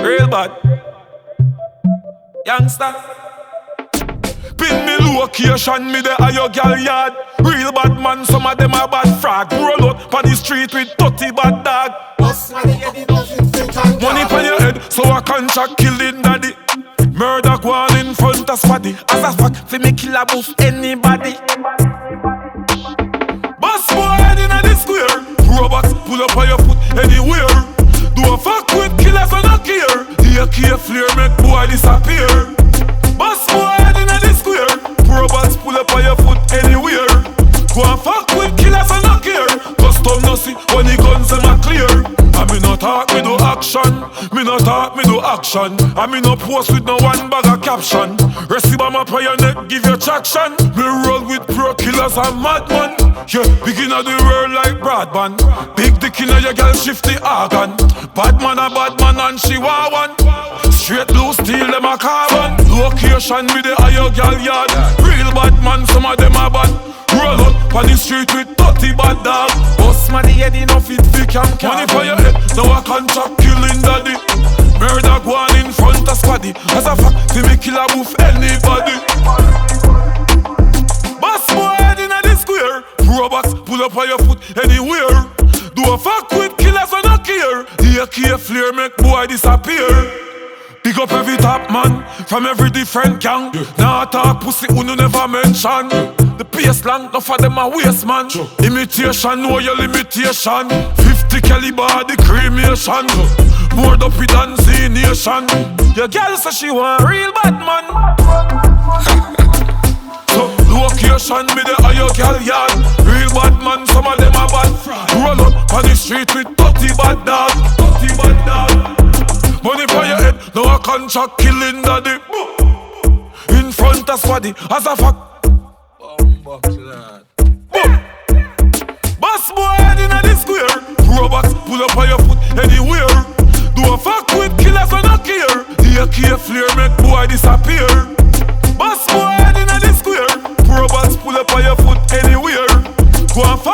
Real bad. Youngster. Pin me location, me the higher gal yard. Real bad man, some of them are bad frag. Roll out on the street with 30 bad dog. Money on your head, so I contract killing daddy. Murder go on in front of squaddy. As a fact, fi me kill a boof anybody. Boss boy head inna the square. Robots pull up on your foot anywhere. Do a fuck with killers and not care. The AK flare make boy disappear. Boss boy head inna the square. Robots pull up on your foot anywhere. Go and fuck with killers and not care. Custom no see when the guns them are clear. I me no talk, me no action. Me no talk, me no action. I me no post with no one bag of caption. Receive my up on your neck, give you traction. Me roll with pro killers and madman. Yeah, begin of the world like broadband. Big dick in your girl shift the organ. Bad man and she want one. Straight blue steel them a carbon. Location with the higher girl yard. Real bad man, some of them are bad. Roll out on the street with 30 bad dog. Bust my head enough it big and money for your head. Now I contract killing daddy. Murder go on in front of squaddy. As a fact, fi me kill a move anybody. Boss boy head inna the square. Robots pull up on your foot anywhere. Do a fuck with killers and not care. The AK flare make boy disappear. Big up every top man from every different gang. Nah talk pussy who no never mention. The pace long, enough of them a waste man. Imitation, know your limitation. 50 caliber, the cremation. More dopey than Z Nation. Your girl say she want real bad man. So location me the higher girl yard. Real bad man, some of them are bad. Roll up on the street with 30 bad dog. 30 bad dog. Money for your head, now a contract killing daddy. In front of squaddy, as a fact. Boss boy head inna the square. Robots pull up on your foot anywhere. Do a fuck with killers and not care. The AK flare make boy disappear. Boss boy head inna the square. Robots pull up on your foot anywhere. Go and